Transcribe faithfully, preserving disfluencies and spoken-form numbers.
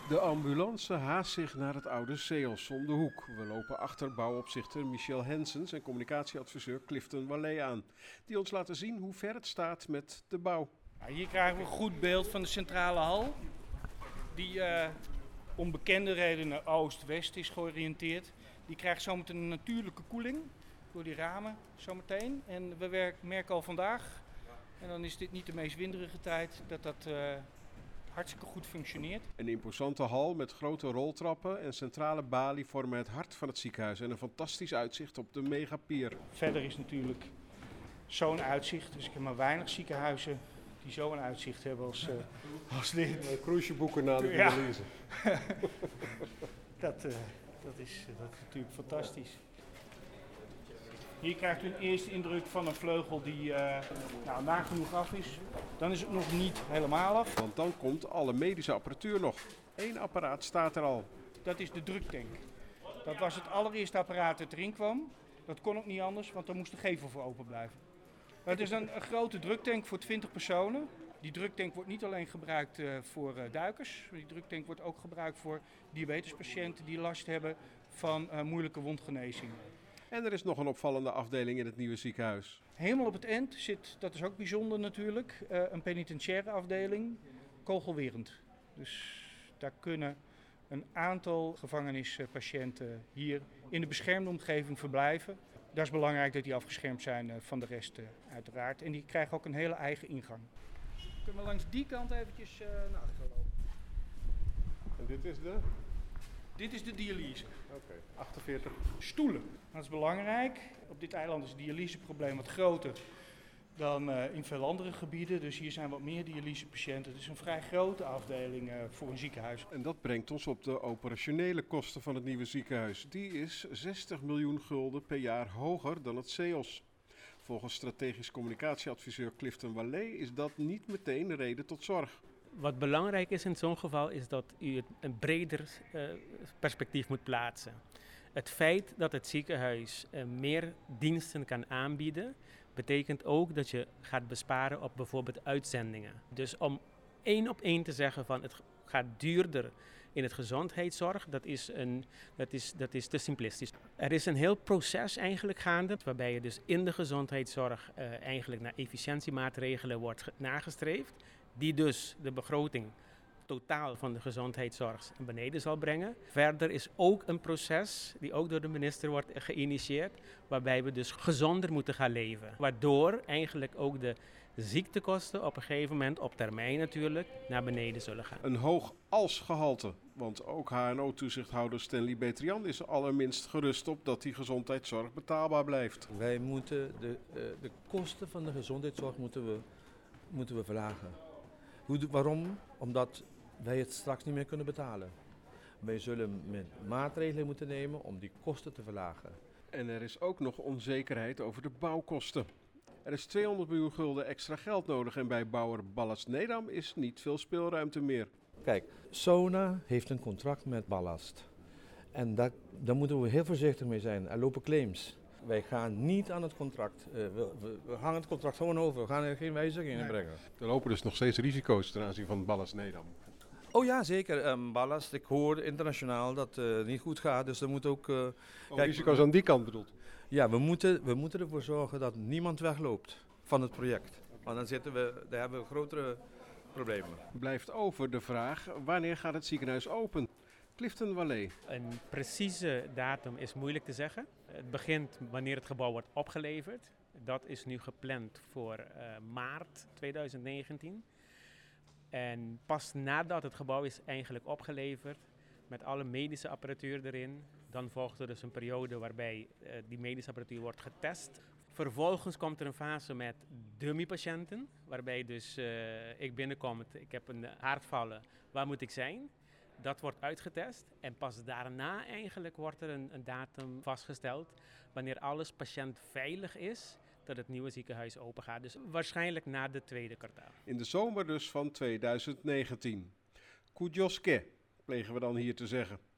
De ambulance haast zich naar het oude Seos om de hoek. We lopen achter bouwopzichter Michel Hensens en communicatieadviseur Clifton Wallee aan. Die ons laten zien hoe ver het staat met de bouw. Nou, hier krijgen we een goed beeld van de centrale hal. Die uh, om bekende redenen oost-west is georiënteerd. Die krijgt zometeen een natuurlijke koeling door die ramen zometeen. En we werk, merken al vandaag, en dan is dit niet de meest winderige tijd, dat dat uh, hartstikke goed functioneert. Een imposante hal met grote roltrappen en centrale balie vormen het hart van het ziekenhuis. En een fantastisch uitzicht op de megapier. Verder is natuurlijk zo'n uitzicht. Dus ik heb maar weinig ziekenhuizen die zo'n uitzicht hebben als, uh, als dit. Cruiseboeken na de ja. analyse. dat, uh, dat, is, dat is natuurlijk fantastisch. Hier krijgt u een eerste indruk van een vleugel die uh, nou, nagenoeg af is. Dan is het nog niet helemaal af. Want dan komt alle medische apparatuur nog. Eén apparaat staat er al. Dat is de druktank. Dat was het allereerste apparaat dat erin kwam. Dat kon ook niet anders, want daar moest de gevel voor open blijven. Het is een, een grote druktank voor twintig personen. Die druktank wordt niet alleen gebruikt uh, voor uh, duikers. Die druktank wordt ook gebruikt voor diabetespatiënten die last hebben van uh, moeilijke wondgenezing. En er is nog een opvallende afdeling in het nieuwe ziekenhuis. Helemaal op het eind zit, dat is ook bijzonder natuurlijk, uh, een penitentiaire afdeling, kogelwerend. Dus daar kunnen een aantal gevangenispatiënten hier in de beschermde omgeving verblijven. Dat is belangrijk dat die afgeschermd zijn van de rest uh, uiteraard. En die krijgen ook een hele eigen ingang. Kunnen we langs die kant eventjes uh, naar achteren lopen. En dit is de? Dit is de dialyse. Oké, okay. achtenveertig stoelen. Dat is belangrijk. Op dit eiland is het dialyseprobleem wat groter dan uh, in veel andere gebieden. Dus hier zijn wat meer dialysepatiënten. Het is een vrij grote afdeling uh, voor een ziekenhuis. En dat brengt ons op de operationele kosten van het nieuwe ziekenhuis. Die is zestig miljoen gulden per jaar hoger dan het Seos. Volgens strategisch communicatieadviseur Clifton Wallee is dat niet meteen reden tot zorg. Wat belangrijk is in zo'n geval is dat u het een breder uh, perspectief moet plaatsen. Het feit dat het ziekenhuis uh, meer diensten kan aanbieden, betekent ook dat je gaat besparen op bijvoorbeeld uitzendingen. Dus om één op één te zeggen van het gaat duurder in het gezondheidszorg, dat is, een, dat, is, dat is te simplistisch. Er is een heel proces eigenlijk gaande, waarbij je dus in de gezondheidszorg uh, eigenlijk naar efficiëntiemaatregelen wordt nagestreefd, die dus de begroting totaal van de gezondheidszorg naar beneden zal brengen. Verder is ook een proces, die ook door de minister wordt geïnitieerd, waarbij we dus gezonder moeten gaan leven. Waardoor eigenlijk ook de ziektekosten op een gegeven moment, op termijn natuurlijk, naar beneden zullen gaan. Een hoog als-gehalte, want ook H N O-toezichthouder Stanley Betrian is er allerminst gerust op dat die gezondheidszorg betaalbaar blijft. Wij moeten de, de kosten van de gezondheidszorg moeten we, moeten we verlagen. Hoe, waarom? Omdat wij het straks niet meer kunnen betalen. Wij zullen met maatregelen moeten nemen om die kosten te verlagen. En er is ook nog onzekerheid over de bouwkosten. Er is tweehonderd miljoen gulden extra geld nodig en bij bouwer Ballast Nedam is niet veel speelruimte meer. Kijk, Sona heeft een contract met Ballast. En dat, daar moeten we heel voorzichtig mee zijn. Er lopen claims. Wij gaan niet aan het contract, uh, we, we, we hangen het contract gewoon over, we gaan er geen wijzigingen in brengen. Er lopen dus nog steeds risico's ten aanzien van Ballast Nedam. Oh ja, zeker. Um, Ballast, ik hoor internationaal dat het uh, niet goed gaat, dus er moet ook... Uh, oh, kijk, risico's aan die kant bedoeld? Ja, we moeten, we moeten ervoor zorgen dat niemand wegloopt van het project. Want dan zitten we, daar hebben we grotere problemen. Blijft over de vraag, wanneer gaat het ziekenhuis open? Clifton Wallee. Een precieze datum is moeilijk te zeggen. Het begint wanneer het gebouw wordt opgeleverd. Dat is nu gepland voor uh, maart tweeduizend negentien. En pas nadat het gebouw is eigenlijk opgeleverd, met alle medische apparatuur erin, dan volgt er dus een periode waarbij uh, die medische apparatuur wordt getest. Vervolgens komt er een fase met dummy-patiënten, waarbij dus uh, ik binnenkom, ik heb een hartvallen, waar moet ik zijn? Dat wordt uitgetest en pas daarna eigenlijk wordt er een, een datum vastgesteld wanneer alles patiëntveilig is, dat het nieuwe ziekenhuis open gaat. Dus waarschijnlijk na de tweede kwartaal. In de zomer dus van tweeduizend negentien. Kudjoske, plegen we dan hier te zeggen.